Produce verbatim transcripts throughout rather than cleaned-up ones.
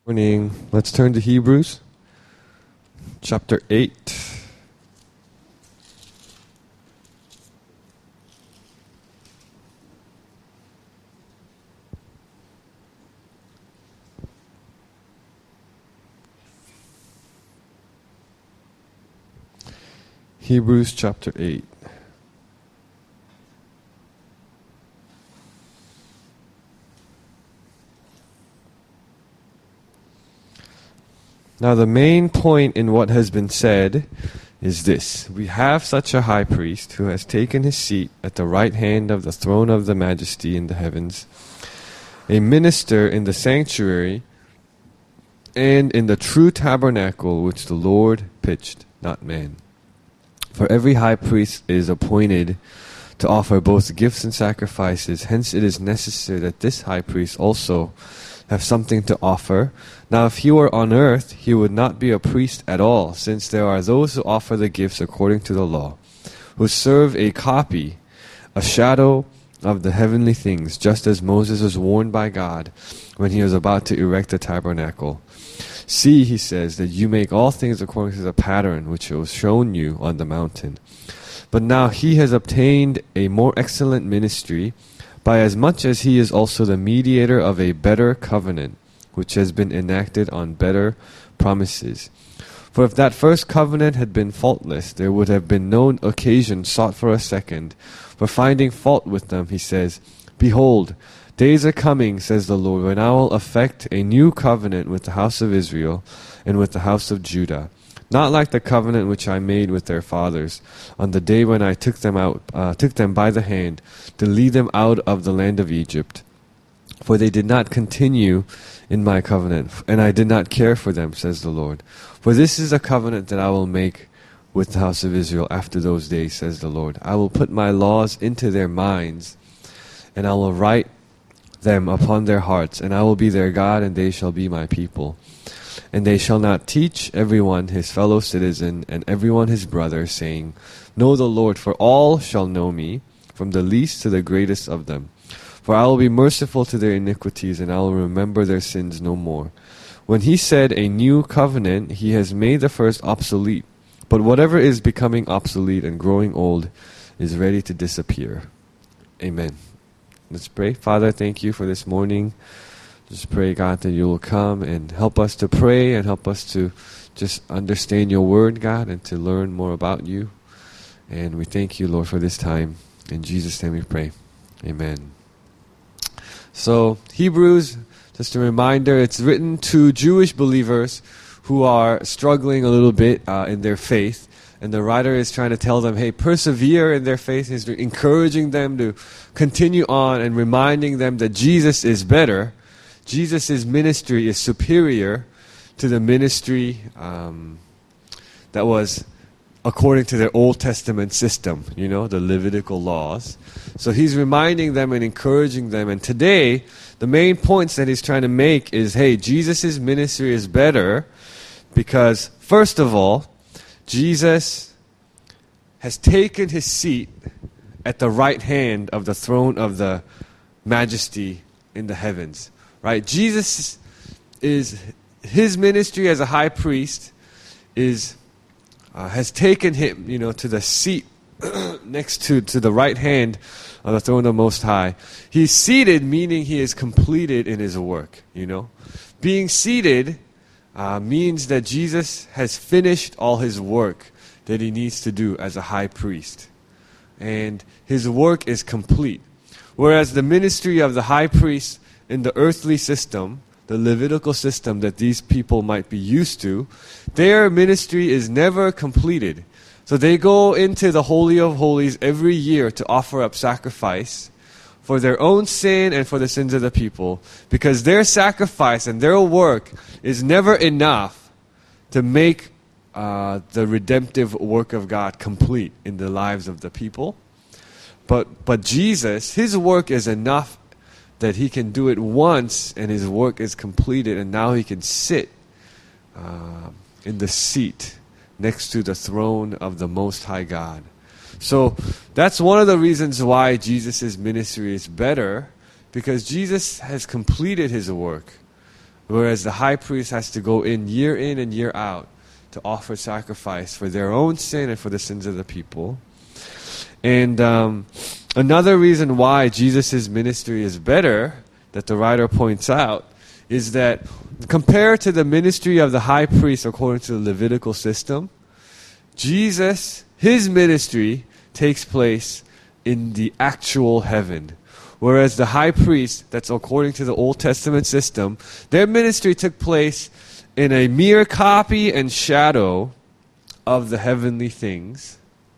Morning. Let's turn to Hebrews chapter eight. Hebrews chapter eight. Now the main point in what has been said is this. We have such a high priest who has taken his seat at the right hand of the throne of the majesty in the heavens, a minister in the sanctuary and in the true tabernacle which the Lord pitched, not man. For every high priest is appointed to offer both gifts and sacrifices. Hence it is necessary that this high priest also have something to offer. Now if he were on earth, he would not be a priest at all, since there are those who offer the gifts according to the law, who serve a copy, a shadow of the heavenly things, just as Moses was warned by God when he was about to erect the tabernacle. See, he says, that you make all things according to the pattern which was shown you on the mountain. But now he has obtained a more excellent ministry, by as much as he is also the mediator of a better covenant, which has been enacted on better promises. For if that first covenant had been faultless, there would have been no occasion sought for a second. For finding fault with them, he says, Behold, days are coming, says the Lord, when I will effect a new covenant with the house of Israel and with the house of Judah, not like the covenant which I made with their fathers on the day when I took them out, uh, took them by the hand to lead them out of the land of Egypt. For they did not continue in my covenant, and I did not care for them, says the Lord. For this is a covenant that I will make with the house of Israel after those days, says the Lord. I will put my laws into their minds, and I will write them upon their hearts, and I will be their God, and they shall be my people. And they shall not teach everyone his fellow citizen and everyone his brother, saying, Know the Lord, for all shall know me, from the least to the greatest of them. For I will be merciful to their iniquities, and I will remember their sins no more. When he said a new covenant, he has made the first obsolete. But whatever is becoming obsolete and growing old is ready to disappear. Amen. Let's pray. Father, thank you for this morning. Just pray, God, that you will come and help us to pray and help us to just understand your word, God, and to learn more about you. And we thank you, Lord, for this time. In Jesus' name we pray. Amen. So, Hebrews, just a reminder, it's written to Jewish believers who are struggling a little bit uh, in their faith. And the writer is trying to tell them, hey, persevere in their faith. He's encouraging them to continue on and reminding them that Jesus is better. Jesus' ministry is superior to the ministry um, that was according to their Old Testament system, you know, the Levitical laws. So he's reminding them and encouraging them. And today, the main points that he's trying to make is, hey, Jesus' ministry is better because, first of all, Jesus has taken his seat at the right hand of the throne of the majesty in the heavens. Right? Jesus is, his ministry as a high priest is uh, has taken him, you know, to the seat next to, to the right hand of the throne of the Most High. He's seated, meaning he is completed in his work, you know. Being seated uh, means that Jesus has finished all his work that he needs to do as a high priest. And his work is complete. Whereas the ministry of the high priest in the earthly system, the Levitical system that these people might be used to, their ministry is never completed. So they go into the Holy of Holies every year to offer up sacrifice for their own sin and for the sins of the people, because their sacrifice and their work is never enough to make uh, the redemptive work of God complete in the lives of the people. But but Jesus, his work is enough that he can do it once and his work is completed, and now he can sit uh, in the seat next to the throne of the Most High God. So that's one of the reasons why Jesus' ministry is better, because Jesus has completed his work whereas the high priest has to go in year in and year out to offer sacrifice for their own sin and for the sins of the people. And um, another reason why Jesus' ministry is better, that the writer points out, is that compared to the ministry of the high priest according to the Levitical system, Jesus, his ministry takes place in the actual heaven. Whereas the high priest, that's according to the Old Testament system, their ministry took place in a mere copy and shadow of the heavenly things.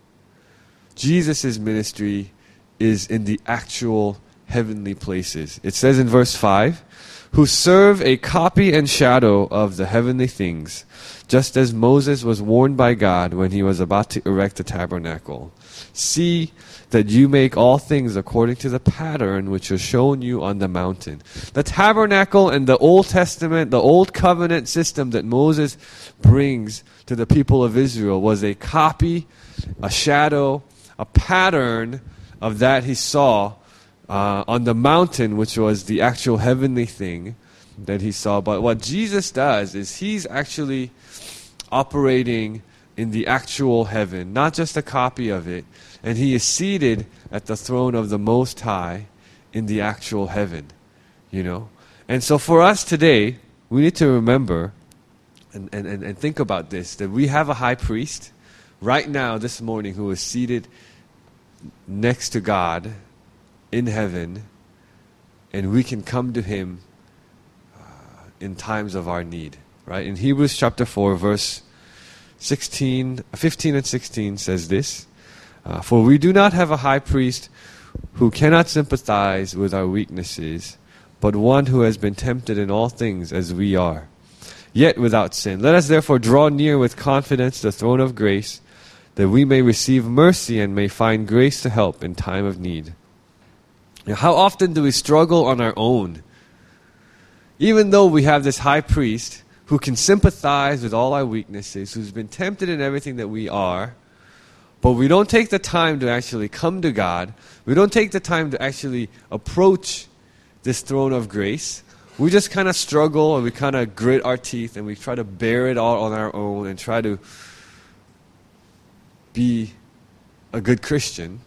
Jesus' ministry is in the actual heavenly places. It says in verse five, who serve a copy and shadow of the heavenly things, just as Moses was warned by God when he was about to erect the tabernacle. See that you make all things according to the pattern which was shown you on the mountain. The tabernacle and the Old Testament, the Old Covenant system that Moses brings to the people of Israel was a copy, a shadow, a pattern of that he saw uh, on the mountain, which was the actual heavenly thing that he saw. But what Jesus does is he's actually operating in the actual heaven, not just a copy of it. And he is seated at the throne of the Most High in the actual heaven, you know. And so for us today, we need to remember and, and, and, and think about this, that we have a high priest right now this morning who is seated next to God in heaven, and we can come to him uh, in times of our need, right? In Hebrews chapter four, verse sixteen, fifteen and sixteen says this, Uh, for we do not have a high priest who cannot sympathize with our weaknesses, but one who has been tempted in all things as we are, yet without sin. Let us therefore draw near with confidence the throne of grace, that we may receive mercy and may find grace to help in time of need. Now, how often do we struggle on our own? Even though we have this high priest who can sympathize with all our weaknesses, who's been tempted in everything that we are, but we don't take the time to actually come to God. We don't take the time to actually approach this throne of grace. We just kind of struggle and we kind of grit our teeth and we try to bear it all on our own and try to be a good Christian.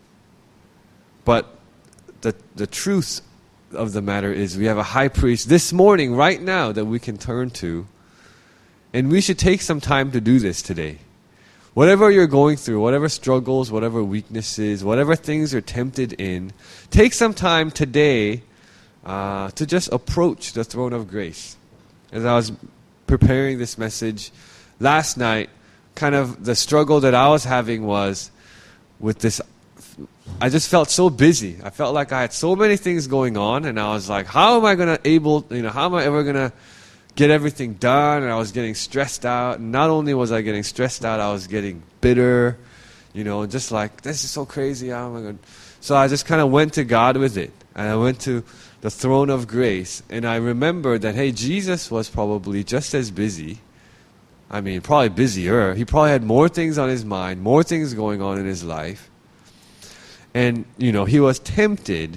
But the the truth of the matter is we have a high priest this morning, right now, that we can turn to. And we should take some time to do this today. Whatever you're going through, whatever struggles, whatever weaknesses, whatever things you're tempted in, take some time today uh, to just approach the throne of grace. As I was preparing this message last night, kind of the struggle that I was having was with this. I just felt so busy. I felt like I had so many things going on, and I was like, how am I going to able, you know, how am I ever going to get everything done? And I was getting stressed out. And not only was I getting stressed out, I was getting bitter, you know, and just like, this is so crazy. How am I going to? So I just kind of went to God with it. And I went to the throne of grace. And I remembered that, hey, Jesus was probably just as busy. I mean, probably busier. He probably had more things on his mind, more things going on in his life. And, you know, he was tempted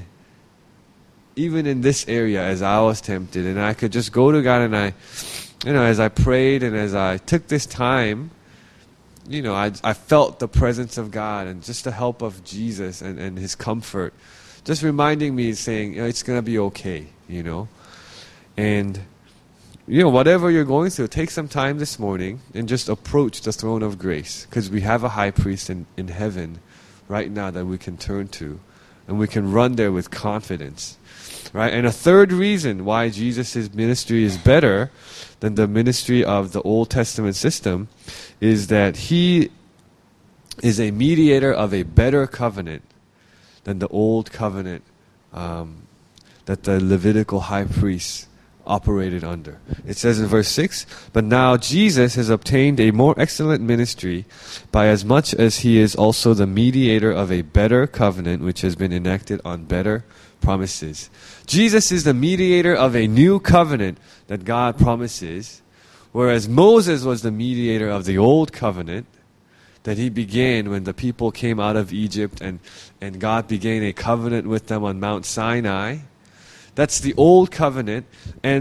even in this area as I was tempted. And I could just go to God and I, you know, as I prayed and as I took this time, you know, I I felt the presence of God and just the help of Jesus and, and his comfort. Just reminding me, saying, you know, it's going to be okay, you know. And, you know, whatever you're going through, take some time this morning and just approach the throne of grace. Because we have a high priest in, in heaven right now that we can turn to. And we can run there with confidence. Right? And a third reason why Jesus' ministry is better than the ministry of the Old Testament system is that he is a mediator of a better covenant than the old covenant um, that the Levitical high priests operated under. It says in verse six, but now Jesus has obtained a more excellent ministry by as much as he is also the mediator of a better covenant which has been enacted on better promises. Jesus is the mediator of a new covenant that God promises, whereas Moses was the mediator of the old covenant that he began when the people came out of Egypt and, and God began a covenant with them on Mount Sinai. That's the old covenant. And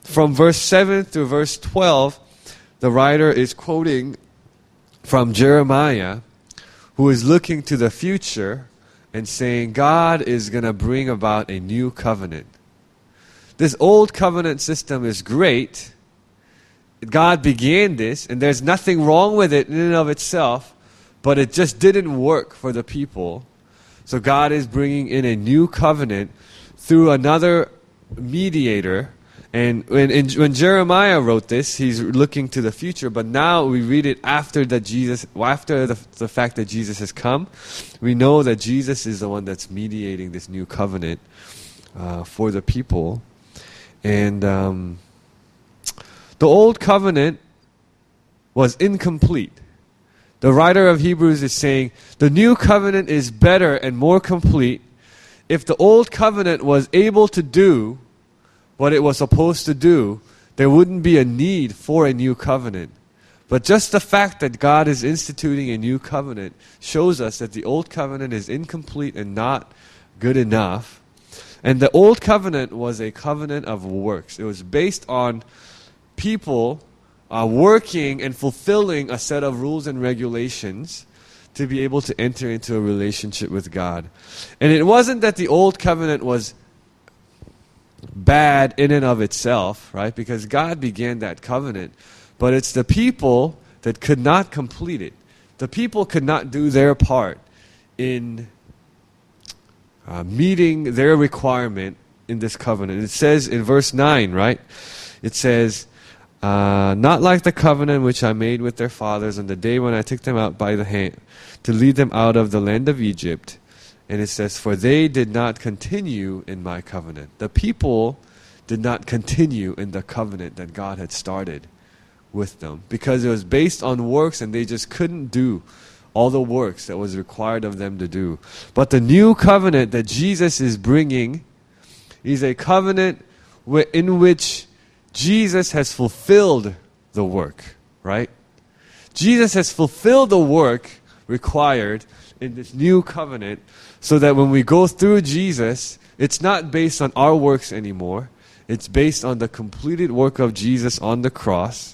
from verse seven through verse twelve, the writer is quoting from Jeremiah, who is looking to the future and saying God is going to bring about a new covenant. This old covenant system is great. God began this, and there's nothing wrong with it in and of itself, but it just didn't work for the people. So God is bringing in a new covenant through another mediator. And when, in, when Jeremiah wrote this, he's looking to the future. But now we read it after that Jesus, after the, the fact that Jesus has come. We know that Jesus is the one that's mediating this new covenant uh, for the people. And um, the old covenant was incomplete. The writer of Hebrews is saying the new covenant is better and more complete. If the old covenant was able to do what it was supposed to do, there wouldn't be a need for a new covenant. But just the fact that God is instituting a new covenant shows us that the old covenant is incomplete and not good enough. And the old covenant was a covenant of works. It was based on people Uh, working and fulfilling a set of rules and regulations to be able to enter into a relationship with God. And it wasn't that the old covenant was bad in and of itself, right? Because God began that covenant. But it's the people that could not complete it. The people could not do their part in uh, meeting their requirement in this covenant. It says in verse nine, right? It says, Uh, not like the covenant which I made with their fathers on the day when I took them out by the hand to lead them out of the land of Egypt. And it says, for they did not continue in my covenant. The people did not continue in the covenant that God had started with them because it was based on works and they just couldn't do all the works that was required of them to do. But the new covenant that Jesus is bringing is a covenant in which Jesus has fulfilled the work, right? Jesus has fulfilled the work required in this new covenant so that when we go through Jesus, it's not based on our works anymore. It's based on the completed work of Jesus on the cross.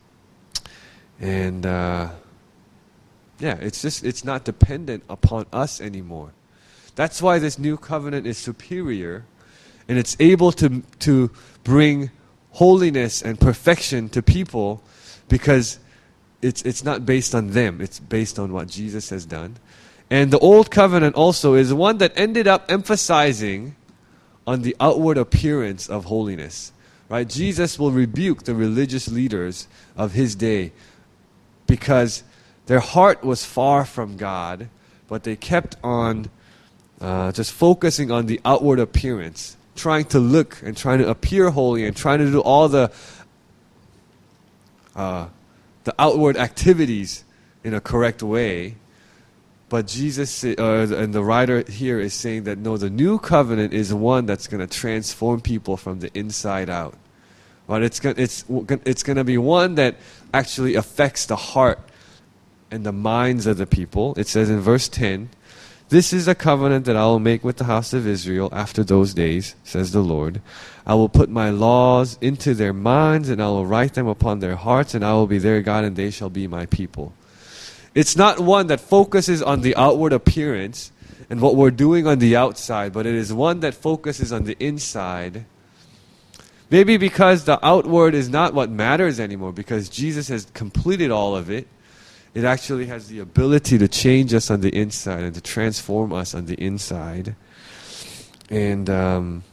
And, uh, yeah, it's just, it's not dependent upon us anymore. That's why this new covenant is superior, and it's able to to bring holiness and perfection to people because it's it's not based on them. It's based on what Jesus has done. And the old covenant also is one that ended up emphasizing on the outward appearance of holiness. Right? Jesus will rebuke the religious leaders of his day because their heart was far from God, but they kept on uh, just focusing on the outward appearance, trying to look and trying to appear holy and trying to do all the uh, the outward activities in a correct way. But Jesus, uh, and the writer here is saying that no, the new covenant is one that's going to transform people from the inside out. But it's going it's it's going to be one that actually affects the heart and the minds of the people. It says in verse ten, this is a covenant that I will make with the house of Israel after those days, says the Lord. I will put my laws into their minds, and I will write them upon their hearts, and I will be their God, and they shall be my people. It's not one that focuses on the outward appearance and what we're doing on the outside, but it is one that focuses on the inside. Maybe because the outward is not what matters anymore, because Jesus has completed all of it. It actually has the ability to change us on the inside and to transform us on the inside. And um,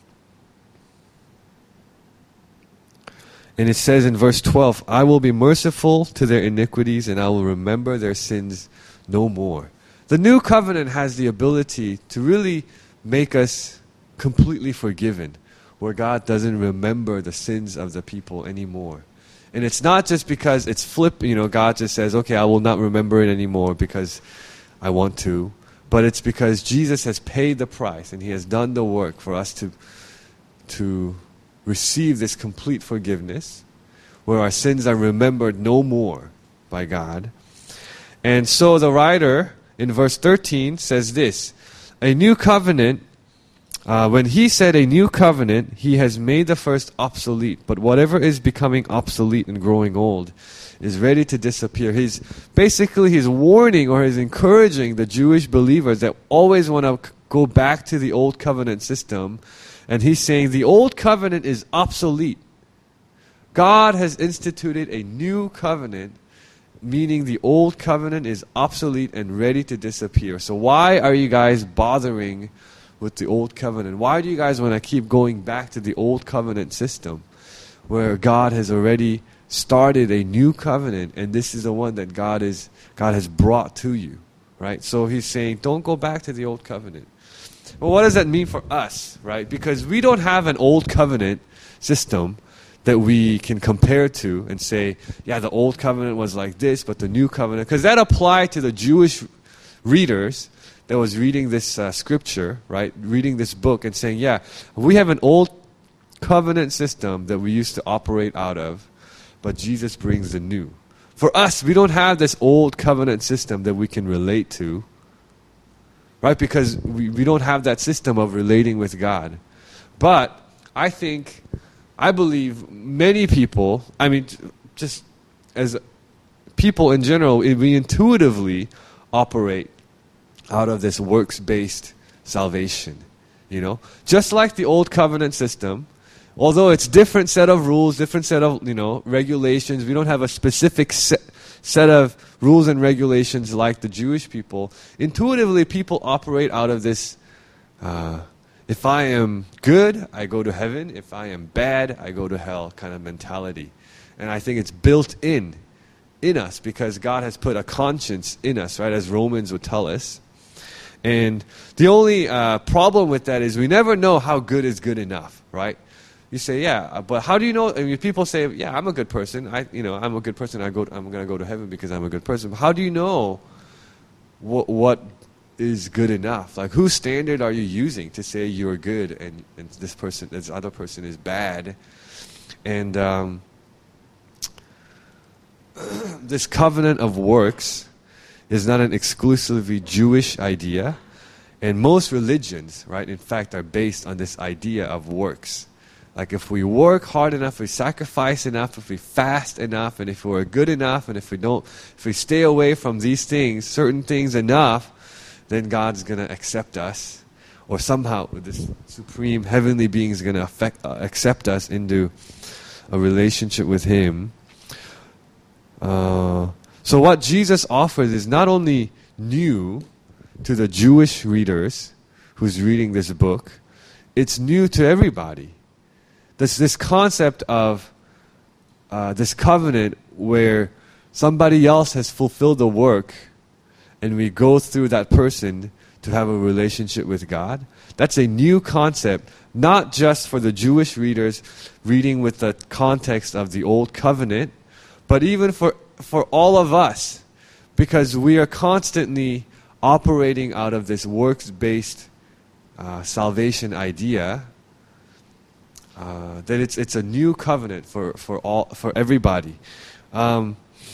and it says in verse twelve, I will be merciful to their iniquities and I will remember their sins no more. The new covenant has the ability to really make us completely forgiven, where God doesn't remember the sins of the people anymore. And it's not just because it's flip, you know, God just says, okay, I will not remember it anymore because I want to. But it's because Jesus has paid the price and he has done the work for us to, to receive this complete forgiveness, where our sins are remembered no more by God. And so the writer in verse thirteen says this, a new covenant Uh, when he said a new covenant, he has made the first obsolete. But whatever is becoming obsolete and growing old is ready to disappear. He's basically he's warning or he's encouraging the Jewish believers that always want to c- go back to the old covenant system. And he's saying the old covenant is obsolete. God has instituted a new covenant, meaning the old covenant is obsolete and ready to disappear. So why are you guys bothering with the old covenant? Why do you guys want to keep going back to the old covenant system where God has already started a new covenant, and this is the one that God is God has brought to you, right? So he's saying, don't go back to the old covenant. Well, what does that mean for us, right? Because we don't have an old covenant system that we can compare to and say, yeah, the old covenant was like this, but the new covenant, because that applied to the Jewish readers that was reading this uh, scripture, right, reading this book and saying, yeah, we have an old covenant system that we used to operate out of, but Jesus brings the new. For us, we don't have this old covenant system that we can relate to, right, because we, we don't have that system of relating with God. But I think, I believe many people, I mean, just as people in general, we intuitively operate out of this works-based salvation, you know. Just like the old covenant system, although it's different set of rules, different set of, you know, regulations, we don't have a specific set, set of rules and regulations like the Jewish people. Intuitively, people operate out of this, uh, if I am good, I go to heaven. If I am bad, I go to hell kind of mentality. And I think it's built in, in us because God has put a conscience in us, right, as Romans would tell us. And the only uh, problem with that is we never know how good is good enough, right? You say, yeah, but how do you know? I mean, people say, yeah, I'm a good person. I, you know, I'm a good person. I go, I'm going to go to heaven because I'm a good person. But how do you know what what is good enough? Like, whose standard are you using to say you're good and, and this person, this other person is bad? And um, this covenant of works is not an exclusively Jewish idea. And most religions, right, in fact, are based on this idea of works. Like if we work hard enough, if we sacrifice enough, if we fast enough, and if we're good enough, and if we don't, if we stay away from these things, certain things enough, then God's going to accept us. Or somehow this supreme heavenly being is going to affect, uh, accept us into a relationship with Him. Uh... So what Jesus offers is not only new to the Jewish readers who's reading this book, it's new to everybody. There's this concept of uh, this covenant where somebody else has fulfilled the work and we go through that person to have a relationship with God. That's a new concept, not just for the Jewish readers reading with the context of the Old Covenant, but even for for all of us, because we are constantly operating out of this works-based uh, salvation idea, uh, that it's it's a new covenant for, for all for everybody. Um,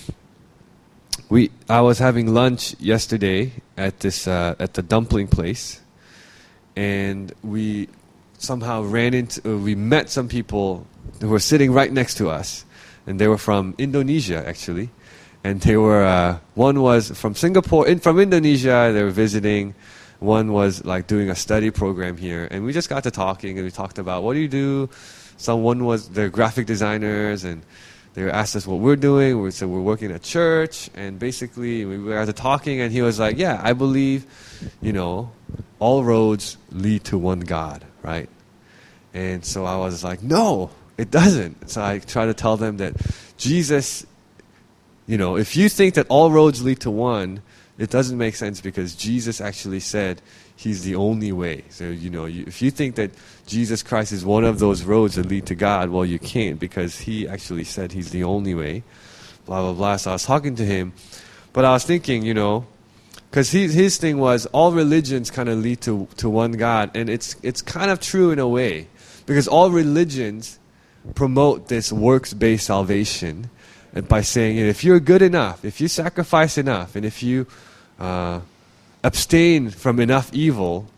we I was having lunch yesterday at this uh, at the dumpling place, and we somehow ran into uh, we met some people who were sitting right next to us. And they were from Indonesia, actually. And they were, uh, one was from Singapore, in, from Indonesia, they were visiting. One was like doing a study program here. And we just got to talking and we talked about, what do you do? Someone was, they're graphic designers and they asked us what we're doing. We said we're working at church. And basically we got to talking and he was like, yeah, I believe, you know, all roads lead to one God, right? And so I was like, no. It doesn't. So I try to tell them that Jesus, you know, if you think that all roads lead to one, it doesn't make sense because Jesus actually said He's the only way. So, you know, you, if you think that Jesus Christ is one of those roads that lead to God, well, you can't because He actually said He's the only way. Blah, blah, blah. So I was talking to him. But I was thinking, you know, because his, his thing was all religions kind of lead to, to one God. And it's it's kind of true in a way. Because all religions promote this works-based salvation, and by saying, if you're good enough, if you sacrifice enough, and if you uh, abstain from enough evil,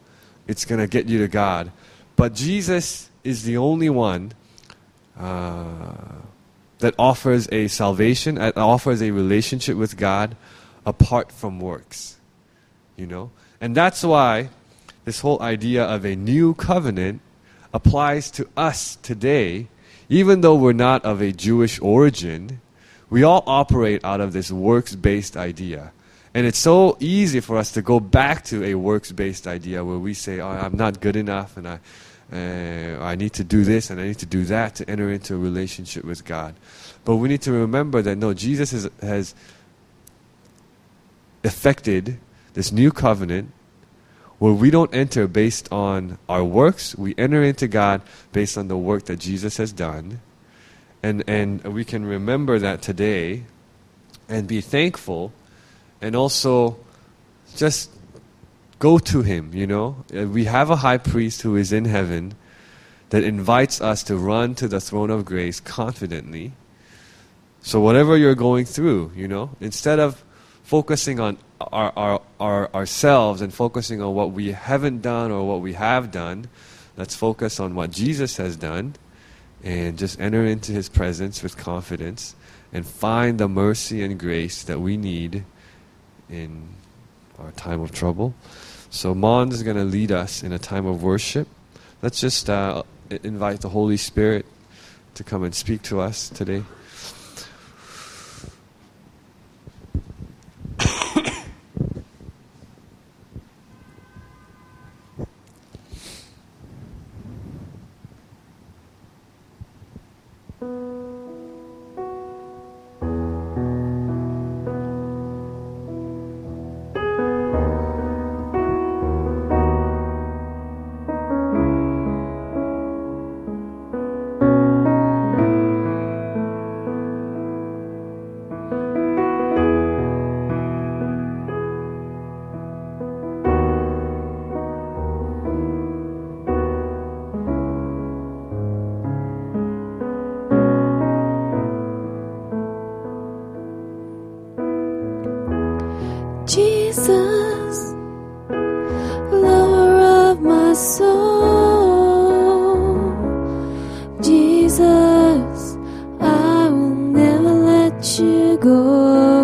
it's going to get you to God. But Jesus is the only one uh, that offers a salvation, that offers a relationship with God apart from works. You know? And that's why this whole idea of a new covenant applies to us today. Even though we're not of a Jewish origin, we all operate out of this works-based idea. And it's so easy for us to go back to a works-based idea where we say, oh, I'm not good enough, and I, uh, I need to do this, and I need to do that to enter into a relationship with God. But we need to remember that, no, Jesus has, has effected this new covenant where we don't enter based on our works. We enter into God based on the work that Jesus has done. And, and we can remember that today and be thankful. And also, just go to Him, you know. We have a high priest who is in heaven that invites us to run to the throne of grace confidently. So whatever you're going through, you know, instead of focusing on our, our, our ourselves and focusing on what we haven't done or what we have done, let's focus on what Jesus has done and just enter into His presence with confidence and find the mercy and grace that we need in our time of trouble. So Mon is going to lead us in a time of worship. Let's just uh, invite the Holy Spirit to come and speak to us today. Jesus, lover of my soul, Jesus, I will never let you go.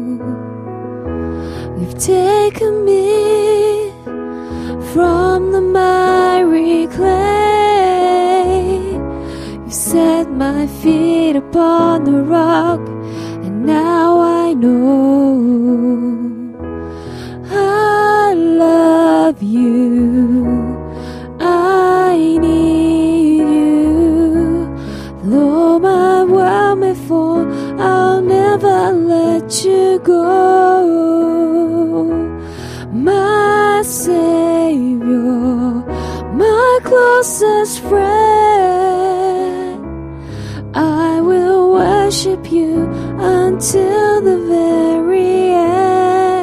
You've taken me from the miry clay. You set my feet upon the rock, and now I know I love you, I need you. Though my world may fall, I'll never let you go. My Savior, my closest friend, I will worship you until the very end.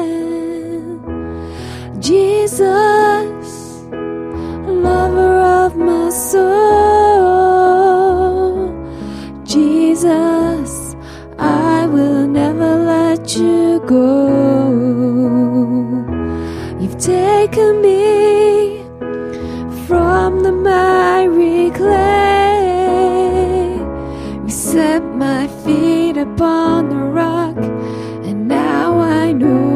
Jesus, lover of my soul, Jesus, I will never let you go. You've taken me from the miry clay. You set my feet upon the rock, and now I know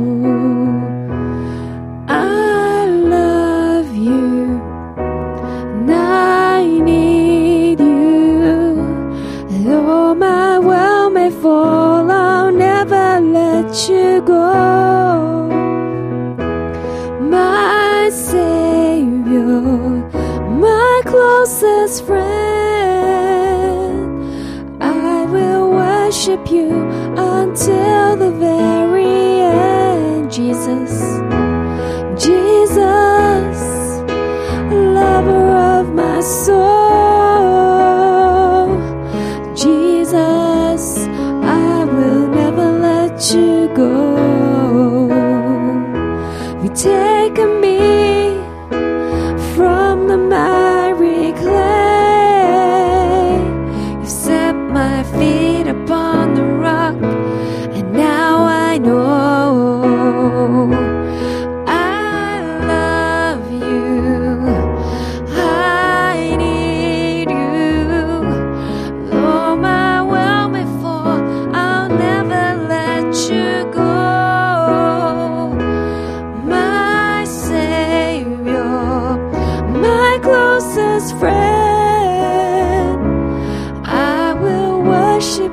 I love you, and I need you. Though my world may fall, I'll never let you go. My Savior, my closest friend, I will worship you until the very end. Jesus, Jesus, lover of my soul, Jesus, I will never let you go. You've taken me from the miry clay. You set my feet upon the rock, and now I know I love you,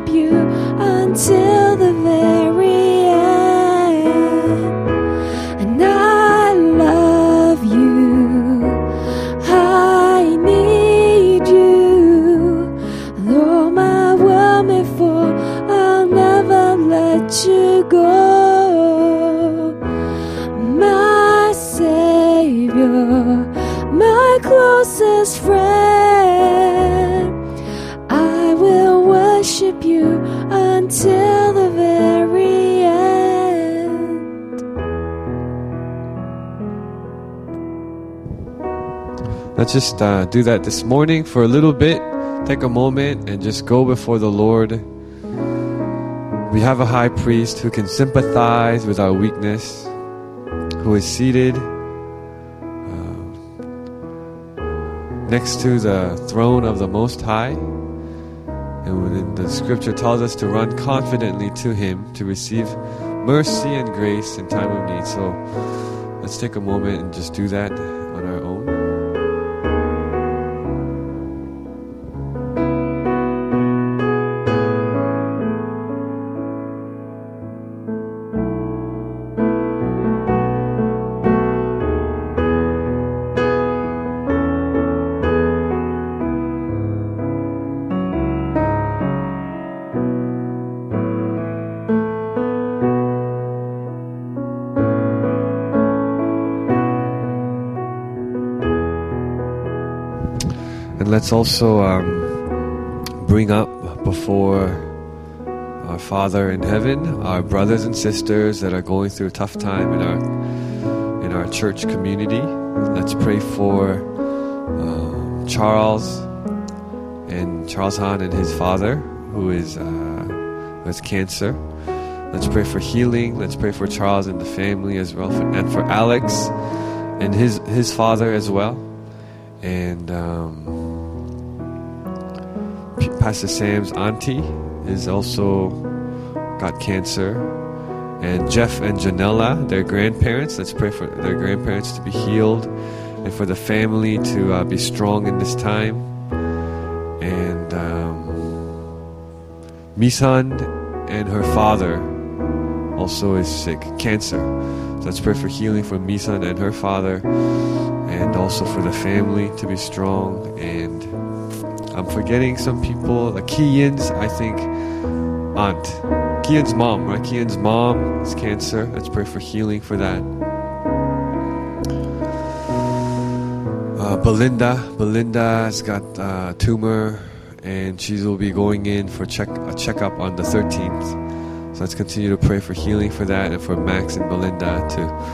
worship you until the very end. And I love you, I need you. Though my world may fall, I'll never let you go. My Savior, my closest friend, I will worship you until the very end. Let's just uh, do that this morning for a little bit. Take a moment and just go before the Lord. We have a high priest who can sympathize with our weakness, who is seated uh, next to the throne of the Most High. And when the scripture tells us to run confidently to Him to receive mercy and grace in time of need. So let's take a moment and just do that on our own. And let's also um, bring up before our Father in heaven our brothers and sisters that are going through a tough time in our in our church community. Let's pray for um, Charles and Charles Han and his father, who is uh, who has cancer. Let's pray for healing. Let's pray for Charles and the family as well, for, and for Alex and his his father as well. And um, Pastor Sam's auntie is also got cancer. And Jeff and Janella, their grandparents, let's pray for their grandparents to be healed and for the family to uh, be strong in this time. And um, Misan and her father also is sick, cancer. So let's pray for healing for Misan and her father, and also for the family to be strong. And I'm forgetting some people, like Kian's, I think, aunt. Kian's mom, right? Kian's mom is cancer. Let's pray for healing for that. Uh, Belinda. Belinda has got uh, a tumor, and she will be going in for check a checkup on the thirteenth. So let's continue to pray for healing for that, and for Max and Belinda to